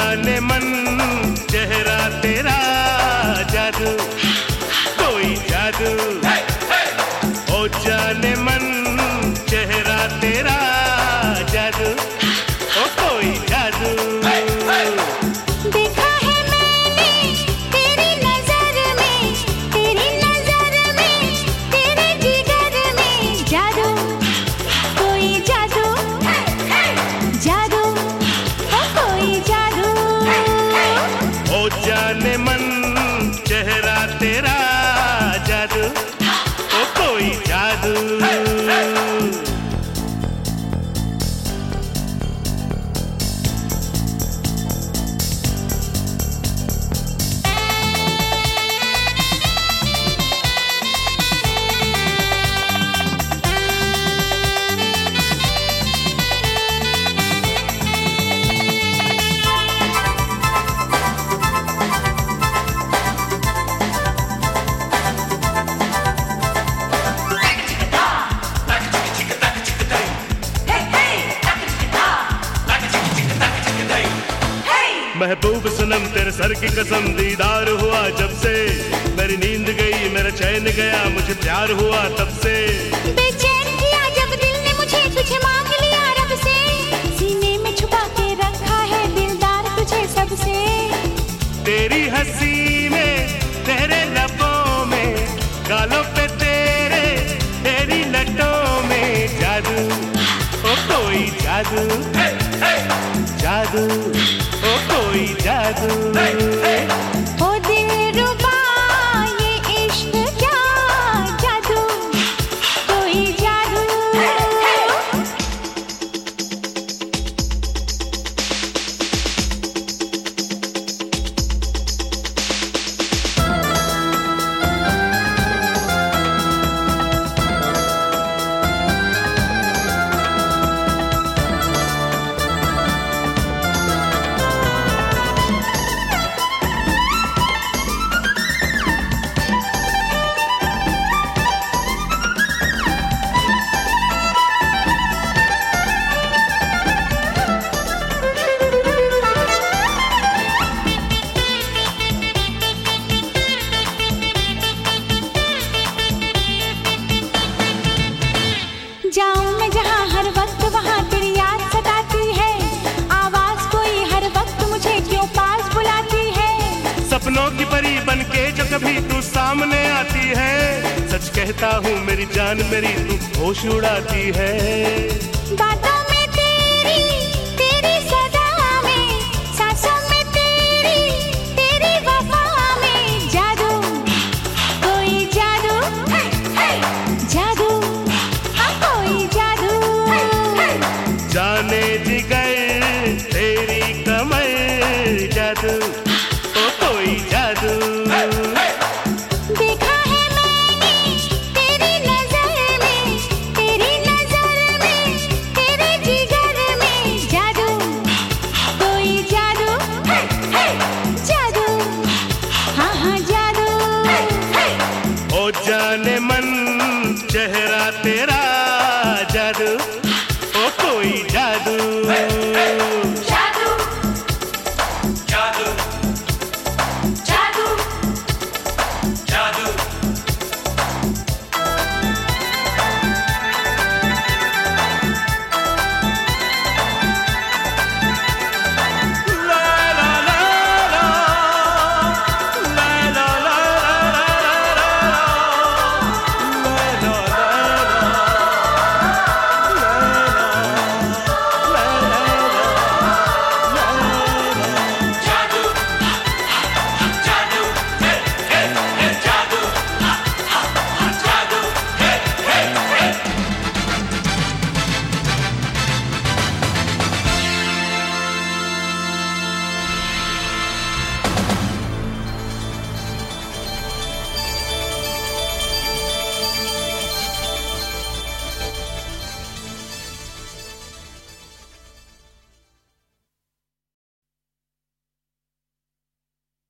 जाने मन चेहरा तेरा जादू, कोई जादू। ओ जाने मन चेहरा तेरा जादू, ओ कोई जादू। देखा है मैंने तेरी नजर में, तेरी नजर में, तेरे जिगर में जादू, कोई जादू, जादू, ओ कोई जादू। ओ जाने मन चेहरा तेरा जादू, ओ कोई जादू। महबूब सनम तेरे सर की कसम, दीदार हुआ जब से मेरी नींद गई, मेरा चैन गया, मुझे प्यार हुआ तब से। बेचैन किया जब दिल ने मुझे, तुझे मांग लिया रब से, सीने में छुपा के रखा है दिलदार तुझे सबसे। तेरी हंसी में, तेरे लबों में, गालों पे तेरे, तेरी लटों में जादू, ओ कोई जादू, जादू, ओ कोई जादू। ओ दिलरुबा ये इश्क क्या जादू, कोई जादू। जाऊं मैं जहां हर वक्त वहां तेरी याद सताती है, आवाज कोई हर वक्त मुझे क्यों पास बुलाती है। सपनों की परी बन के जो कभी तू सामने आती है, सच कहता हूँ मेरी जान मेरी तू होश उड़ाती है। बातों में तेरी, तेरी सदा में, सांसों में तेरी, तेरी वफा में जादू, कोई जादू, जादू, हाँ कोई जादू। जाने जिगर तेरी कमर जादू, ओ कोई जादू। देखा है मैंने तेरी नजर में, तेरी नजर में, तेरे जिगर में जादू, कोई जादू, जादू, हाँ हाँ जादू। ओ जाने मन चेहरा तेरा जादू, ओ कोई जादू।